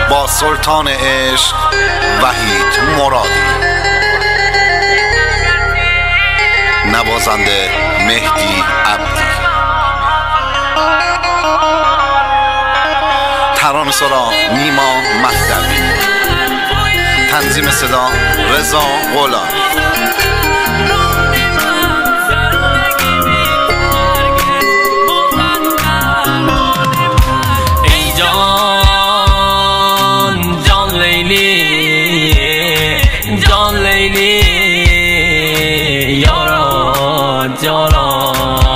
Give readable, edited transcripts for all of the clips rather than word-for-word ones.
با سلطان عشق وحید مرادی، نوازنده مهدی عبدی، ترانه‌سرا نیما مهدوی، تنظیم صدا رضا غلامی. جان لیلی یارا جانا،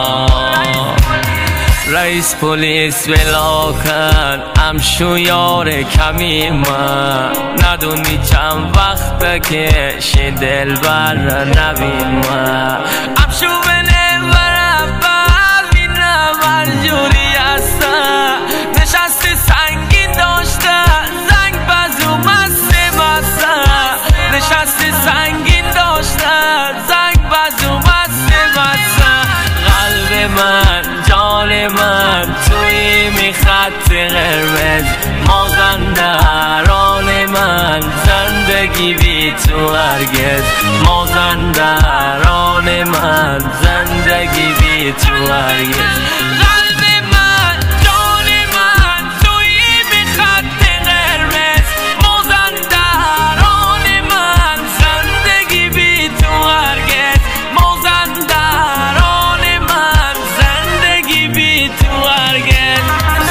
رئیس پلیس بلاکن امشو یار کمی من، ندونی چند وقته که شی دل بر نبین من، امشو بنه برم ببینم الجوری هستم، نشستی سنگین داشته زنگ بزو مسته مسته، نشستی سنگین داشته زنگ بزو مسته مسته، قلب من جان من توی می خط قرمز، مازندران من زندگی بی تو هرگز، مازندران من زندگی بی تو هرگز، قلب من جان من توی می خط قرمز، مازندران من زندگی بی تو هرگز، مازندران من زندگی بی تو هرگز.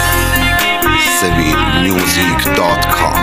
sevilmusic.com.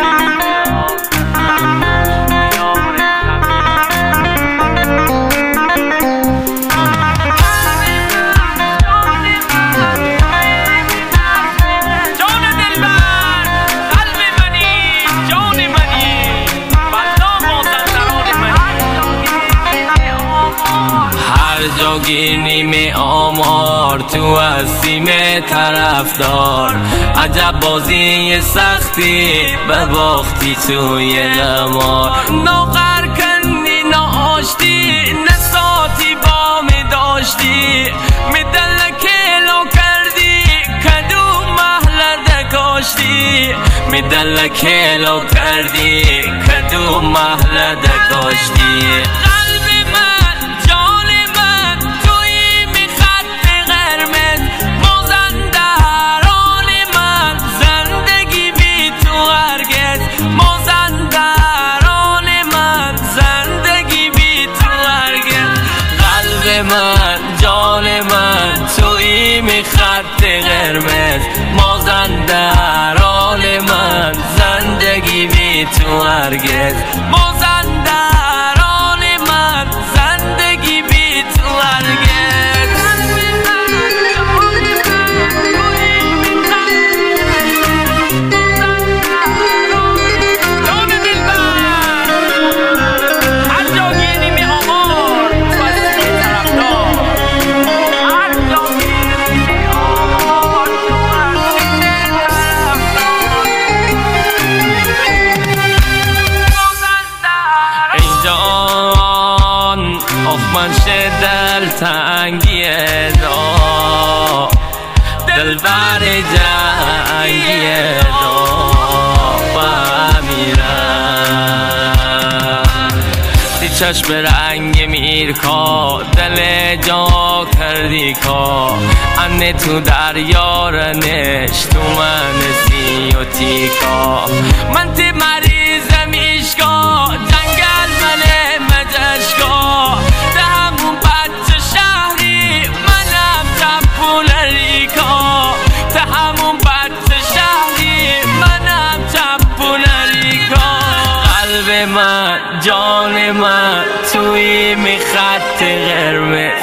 نیمه آمار تو هستیم طرفدار، عجب بازی سختی به باختی توی نمار، ناقر کندی ناشتی نساتی با می داشتی، می دلکلو کردی کدو محل دکاشتی، می دلکلو کردی کدو محل دکاشتی، من جان من توی می خط قرمز، مازندران من زندگی بی تو هرگز، مازندران من زندگی بی تو هرگز. من دل تنگیه دا دل بر جنگیه دا بمیرم، تی چشم رنگ میرکا دل جا کردی کا، انه تو دریا رنش تو من سی و تیکا، من تی مریض میشکا جنگل منه مجشکا، من جان من توی می خط قرمز،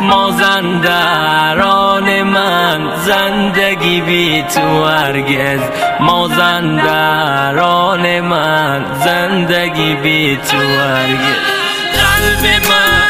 مازندران من زندگی بی تو هرگز، مازندران من زندگی بی تو هرگز، قلب من